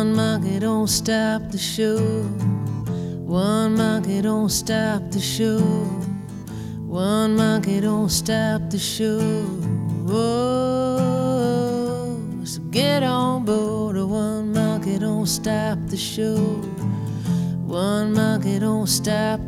One monkey don't stop the show. One monkey don't stop the show. One monkey don't stop the show. Oh, so get on board. One monkey don't stop the show. One monkey don't stop